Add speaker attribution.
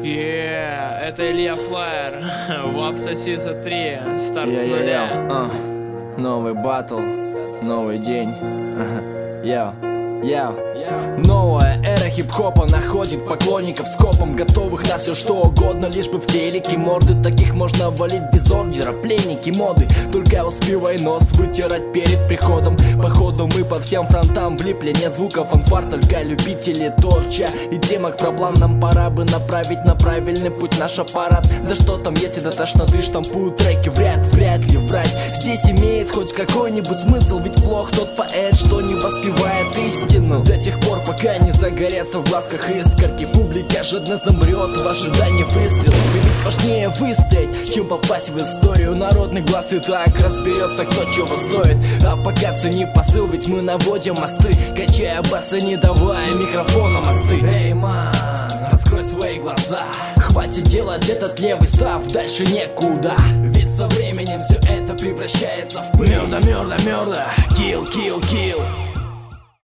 Speaker 1: Это Илья Флайер, Вап Сосиса 3, старт с нуля.
Speaker 2: Новый батл, новый день. Новая эра хип-хопа находит поклонников скопом, готовых на все что угодно, лишь бы в телеке морды. Таких можно валить без ордера, пленники моды. Только успевай нос вытирать перед приходом. Походу мы по всем фронтам влипли, нет звука фанфар, только любители торча и темок про план. Нам пора бы направить на правильный путь наш аппарат. Да что там, если до тошноты штампуют треки, вряд ли врать здесь имеет хоть какой-нибудь смысл. Ведь плох тот поэт, что не воспевает истину. До тех пор, пока не загорятся в глазках искорки, публика жадно замрет в ожидании выстрела. Ведь важнее выстоять, чем попасть в историю. Народный глаз и так разберется, кто чего стоит. А пока цени посыл, ведь мы наводим мосты, качая басы, не давая микрофонам остыть. Эй, ман, раскрой свои глаза, хватит делать этот левый став, дальше некуда. Ведь со временем все это превращается в пыль. Мёрда, kill